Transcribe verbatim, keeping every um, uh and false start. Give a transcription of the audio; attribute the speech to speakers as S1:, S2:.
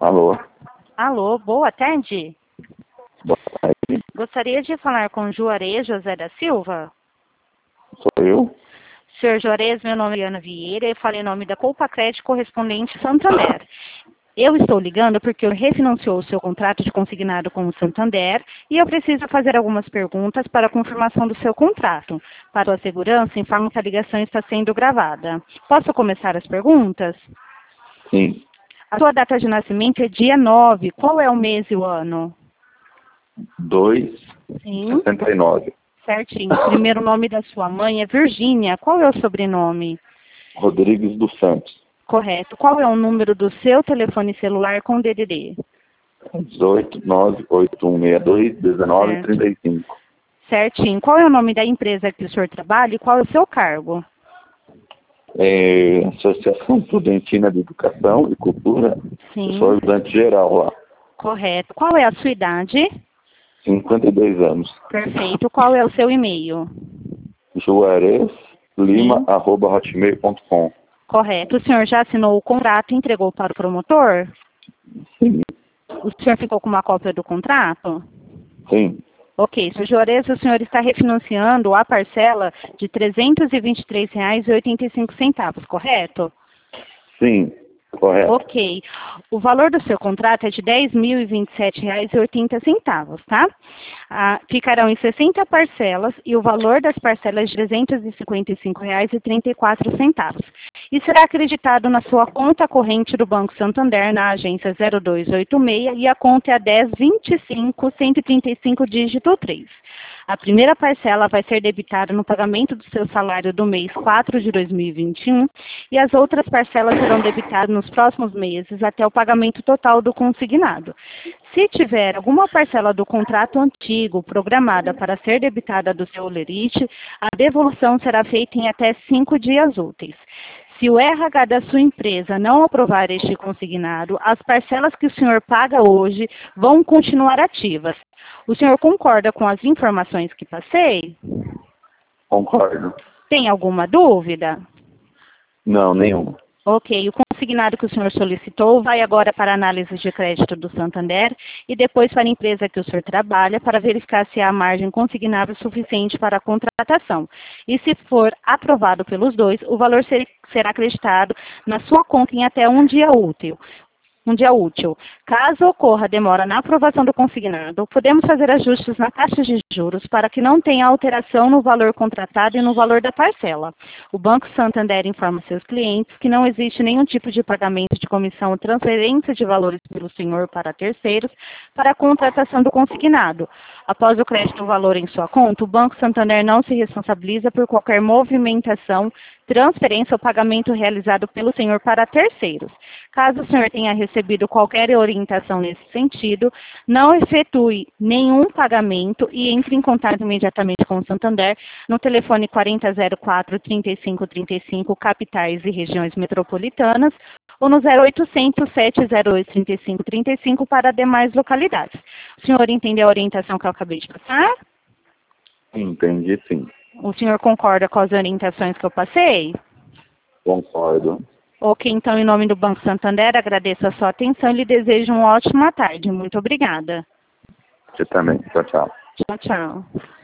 S1: Alô?
S2: Alô, boa tarde.
S1: Boa tarde.
S2: Gostaria de falar com Juarez José da Silva.
S1: Sou eu?
S2: Senhor Juarez, meu nome é Ana Vieira e falei em nome da Culpa Crédito Correspondente Santander. Eu estou ligando porque eu refinanciou o seu contrato de consignado com o Santander e eu preciso fazer algumas perguntas para a confirmação do seu contrato. Para a segurança, informo que a ligação está sendo gravada. Posso começar as perguntas?
S1: Sim.
S2: A sua data de nascimento é dia nove. Qual é o mês e o ano?
S1: dois,
S2: Sim.
S1: sessenta e nove.
S2: Certinho. O primeiro nome da sua mãe é Virgínia. Qual é o sobrenome?
S1: Rodrigues dos Santos.
S2: Correto. Qual é o número do seu telefone celular com D D D?
S1: dezoito, nove, oito um seis dois, dezenove,
S2: Certo.
S1: trinta e cinco.
S2: Certinho. Qual é o nome da empresa que o senhor trabalha e qual é o seu cargo?
S1: É, Associação Estudantina de Educação e Cultura.
S2: Sim.
S1: Eu sou ajudante geral lá.
S2: Correto. Qual é a sua idade?
S1: cinquenta e dois anos.
S2: Perfeito. Qual é o seu e-mail?
S1: Juarez Lima,
S2: Sim.
S1: arroba hotmail ponto com.
S2: Correto. O senhor já assinou o contrato e entregou para o promotor?
S1: Sim.
S2: O senhor ficou com uma cópia do contrato?
S1: Sim.
S2: Ok, senhor Juarez, o senhor está refinanciando a parcela de trezentos e vinte e três reais e oitenta e cinco centavos, correto?
S1: Sim. Correto.
S2: Ok. O valor do seu contrato é de dez mil e vinte e sete reais e oitenta centavos, tá? Ah, ficarão em sessenta parcelas e o valor das parcelas de trezentos e cinquenta e cinco reais e trinta e quatro centavos. E será acreditado na sua conta corrente do Banco Santander na agência zero dois oito seis e a conta é a dez, vinte e cinco, cento e trinta e cinco, dígito três. A primeira parcela vai ser debitada no pagamento do seu salário do mês quatro de dois mil e vinte e um e as outras parcelas serão debitadas nos próximos meses até o pagamento total do consignado. Se tiver alguma parcela do contrato antigo programada para ser debitada do seu holerite, a devolução será feita em até cinco dias úteis. Se o R H da sua empresa não aprovar este consignado, as parcelas que o senhor paga hoje vão continuar ativas. O senhor concorda com as informações que passei?
S1: Concordo.
S2: Tem alguma dúvida?
S1: Não, nenhuma.
S2: Ok, o consignado que o senhor solicitou vai agora para a análise de crédito do Santander e depois para a empresa que o senhor trabalha para verificar se há margem consignável suficiente para a contratação. E se for aprovado pelos dois, o valor ser, será acreditado na sua conta em até um dia útil. Um dia útil. Caso ocorra demora na aprovação do consignado, podemos fazer ajustes na taxa de juros para que não tenha alteração no valor contratado e no valor da parcela. O Banco Santander informa seus clientes que não existe nenhum tipo de pagamento de comissão ou transferência de valores pelo senhor para terceiros para a contratação do consignado. Após o crédito do valor em sua conta, o Banco Santander não se responsabiliza por qualquer movimentação, transferência ou pagamento realizado pelo senhor para terceiros. Caso o senhor tenha recebido qualquer orientação nesse sentido, não efetue nenhum pagamento e entre em contato imediatamente com o Santander no telefone quarenta zero quatro, trinta e cinco trinta e cinco, capitais e regiões metropolitanas, ou no zero oitocentos, sete zero oito, trinta e cinco trinta e cinco para demais localidades. O senhor entendeu a orientação que eu acabei de passar?
S1: Entendi, sim.
S2: O senhor concorda com as orientações que eu passei?
S1: Concordo.
S2: Ok, então, em nome do Banco Santander, agradeço a sua atenção e lhe desejo uma ótima tarde. Muito obrigada.
S1: Você também. Tchau, tchau.
S2: Tchau, tchau.